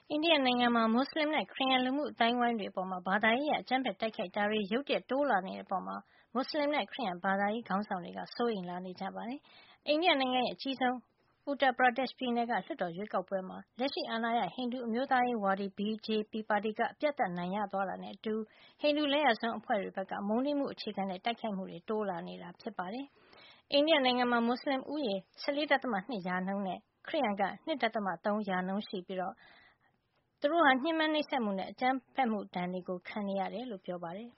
အိန္ဒိယနိုင်ငံမှာ မွတ်စလင်နဲ့ ခရစ်ယန်လူမှုအသိုင်းအဝိုင်းတွေအပေါ် ဘာသာရေးအရ အကြမ်းဖက်တိုက်ခိုက်တာတွေ ရုတ်တရက် တိုးလာနေတဲ့အပေါ် မွတ်စလင်နဲ့ ခရစ်ယန်ဘာသာရေးခေါင်းဆောင်တွေက စိုးရိမ်လာနေကြပါတယ်။ အိန္ဒိယနိုင်ငံရဲ့ အကြီးဆုံး Uttar Pradesh ပြည်နယ်က လွှတ်တော်ရွေးကောက်ပွဲမှာ လက်ရှိအာဏာရ ဟိန္ဒူအမျိုးသားရေးဝါဒီ BJP ပါတီက အပြတ်အသတ် အနိုင်ရသွားတာနဲ့အတူ ဟိန္ဒူလက်ယာစွန်းအဖွဲ့တွေဘက်က မုန်းတီးမှုအခြေခံတဲ့ တိုက်ခိုက်မှုတွေ တိုးလာနေတာ ဖြစ်ပါတယ်။ အိန္ဒိယနိုင်ငံမှာ မွတ်စလင်ဦးရေ ၁၄.၂ ရာခိုင်နှုန်းနဲ့ ခရစ်ယန်က ၂.၃ ရာခိုင်နှုန်းရှိပြီး သူတို့ဟာ ညှဉ်းပန်းနှိပ်စက်မှုနဲ့ အကြမ်းဖက်မှုဒဏ်တွေကို ခံနေရတယ်လို့ ပြောပါတယ်